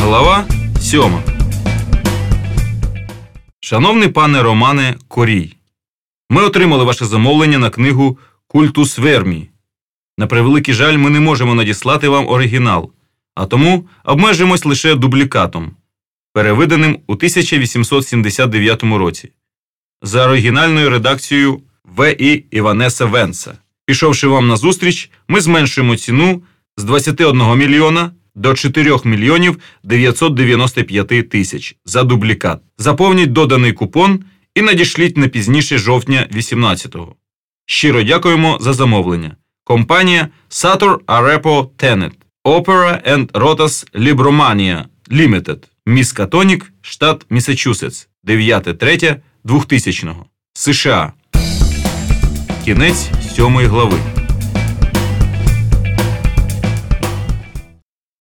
Глава 7. Шановний пане Романе Корій, ми отримали ваше замовлення на книгу «Культус Вермі». На превеликий жаль, ми не можемо надіслати вам оригінал, а тому обмежимось лише дублікатом, перевиданим у 1879 році, за оригінальною редакцією В.І. Іванеса Венса. Пішовши вам назустріч, ми зменшуємо ціну з 21 мільйона до 4 мільйонів 995 тисяч за дублікат. Заповніть доданий купон і надішліть не пізніше жовтня 18-го. Щиро дякуємо за замовлення. Компанія Sator Arepo Tenet, Opera and Rotas Libromania Limited, Міскатонік, штат Міссачусетс, 9.3.2000, США. Кінець 7 глави.